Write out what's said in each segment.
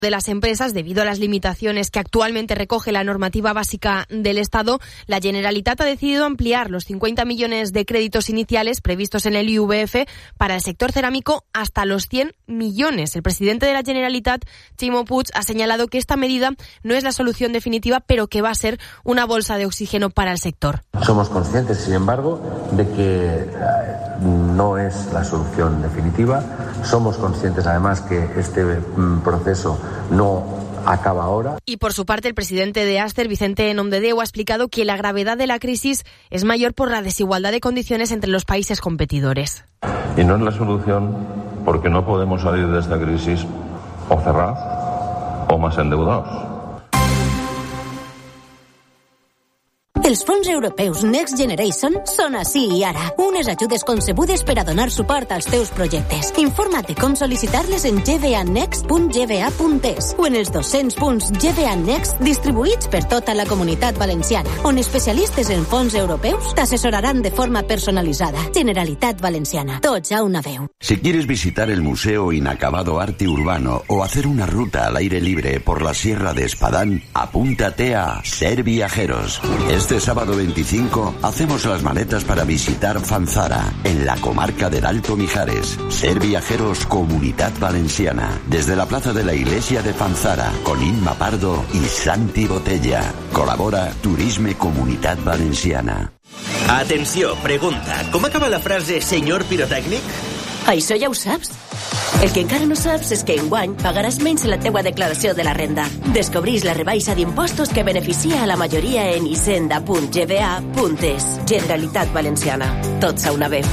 de las empresas, debido a las limitaciones que actualmente recoge la normativa básica del Estado, la Generalitat ha decidido ampliar los 50 millones de créditos iniciales previstos en el IVF para el sector cerámico hasta los 100 millones. El presidente de la Generalitat, Ximo Puig, ha señalado que esta medida no es la solución definitiva, pero que va a ser una bolsa de oxígeno para el sector. Somos conscientes, sin embargo, de que no es la solución definitiva. Somos conscientes, además, que este proceso no acaba ahora. Y por su parte, el presidente de Aster, Vicente Nomdedeu, ha explicado que la gravedad de la crisis es mayor por la desigualdad de condiciones entre los países competidores. Y no es la solución porque no podemos salir de esta crisis o cerrados o más endeudados. Els fons europeus Next Generation són ací i ara. Unes ajudes concebudes per a donar suport als teus projectes. Informa't de com sol·licitar-les en gvanext.gva.es o en els 200 punts GVA Next distribuïts per tota la Comunitat Valenciana, on especialistes en fons europeus t'assessoraran de forma personalitzada. Generalitat Valenciana. Tots a una veu. Si quieres visitar el Museo Inacabado Arte Urbano o hacer una ruta al aire libre por la Sierra de Espadán, apúntate a Ser Viajeros. Este sábado 25 hacemos las maletas para visitar Fanzara, en la comarca del Alto Mijares. Ser Viajeros Comunidad Valenciana, desde la plaza de la iglesia de Fanzara, con Inma Pardo y Santi Botella. Colabora Turisme Comunitat Valenciana. Atenció, pregunta. Com acaba la frase senyor pirotècnic? Això ja ho saps. El que encara no saps és que enguany pagaràs menys en la teua declaració de la renda. Descobrís la rebaixa d'impostos que beneficia a la majoria en hisenda.gva.es. Generalitat Valenciana. Tots a una vez.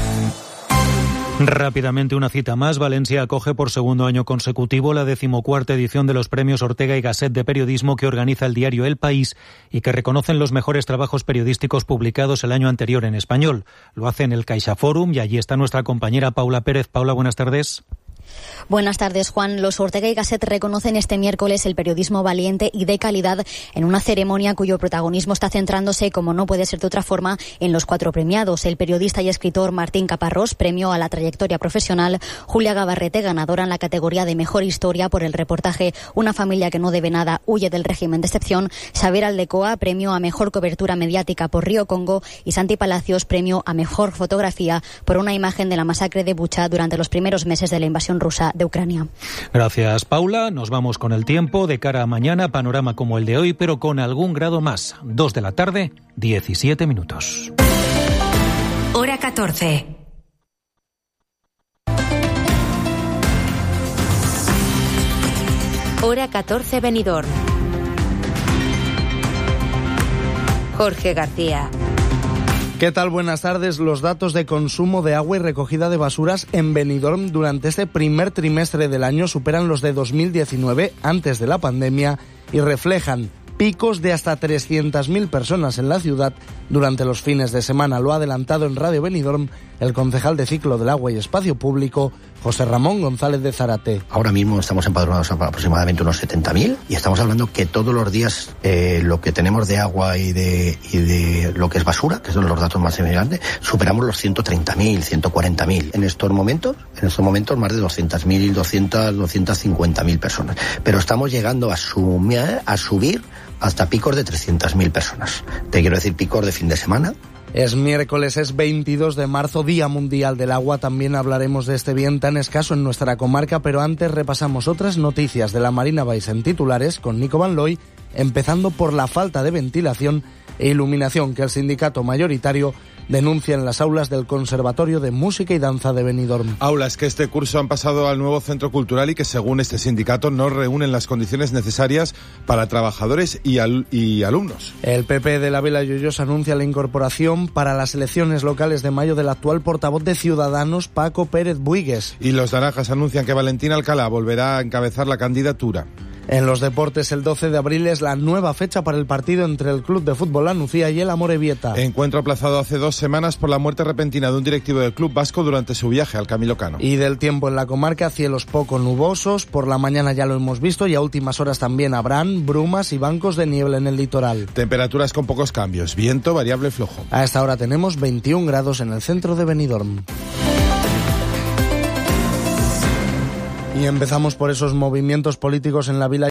Rápidamente una cita más. Valencia acoge por segundo año consecutivo la 14ª edición de los premios Ortega y Gasset de periodismo que organiza el diario El País y que reconocen los mejores trabajos periodísticos publicados el año anterior en español. Lo hace en el CaixaForum y allí está nuestra compañera Paula Pérez. Paula, buenas tardes. Buenas tardes, Juan. Los Ortega y Gasset reconocen este miércoles el periodismo valiente y de calidad en una ceremonia cuyo protagonismo está centrándose, como no puede ser de otra forma, en los 4 premiados. El periodista y escritor Martín Caparrós, premio a la trayectoria profesional; Julia Gabarrete, ganadora en la categoría de Mejor Historia por el reportaje Una familia que no debe nada huye del régimen de excepción; Xavier Aldecoa, premio a Mejor Cobertura Mediática por Río Congo; y Santi Palacios, premio a Mejor Fotografía por una imagen de la masacre de Bucha durante los primeros meses de la invasión rusa de Ucrania. Gracias, Paula. Nos vamos con el tiempo. De cara a mañana, panorama como el de hoy, pero con algún grado más. 2 de la tarde, 17 minutos. Hora 14. Hora 14, Benidorm. Jorge García. ¿Qué tal? Buenas tardes. Los datos de consumo de agua y recogida de basuras en Benidorm durante este primer trimestre del año superan los de 2019, antes de la pandemia, y reflejan picos de hasta 300.000 personas en la ciudad durante los fines de semana. Lo ha adelantado en Radio Benidorm el concejal de Ciclo del Agua y Espacio Público, José Ramón González de Zárate. Ahora mismo estamos empadronados aproximadamente unos 70.000 y estamos hablando que todos los días lo que tenemos de agua y de lo que es basura, que son los datos más semejantes, superamos los 130.000, 140.000. En estos momentos más de 200.000, 250.000 personas. Pero estamos llegando a subir hasta picos de 300.000 personas. Te quiero decir picos de fin de semana. Es miércoles, es 22 de marzo, Día Mundial del Agua. También hablaremos de este bien tan escaso en nuestra comarca, pero antes repasamos otras noticias de la Marina Baixa en titulares con Nico Van Looy, empezando por la falta de ventilación e iluminación que el sindicato mayoritario denuncia en las aulas del Conservatorio de Música y Danza de Benidorm. Aulas que este curso han pasado al nuevo centro cultural y que, según este sindicato, no reúnen las condiciones necesarias para trabajadores y alumnos. El PP de la Vila Lloyosa anuncia la incorporación para las elecciones locales de mayo del actual portavoz de Ciudadanos, Paco Pérez Buigues. Y los naranjas anuncian que Valentín Alcalá volverá a encabezar la candidatura. En los deportes, el 12 de abril es la nueva fecha para el partido entre el Club de Fútbol La Nucía y el Amorebieta. Encuentro aplazado hace 2 semanas por la muerte repentina de un directivo del club vasco durante su viaje al Camilo Cano. Y del tiempo en la comarca, cielos poco nubosos, por la mañana ya lo hemos visto y a últimas horas también habrán brumas y bancos de niebla en el litoral. Temperaturas con pocos cambios, viento variable flojo. A esta hora tenemos 21 grados en el centro de Benidorm. Y empezamos por esos movimientos políticos en la Vila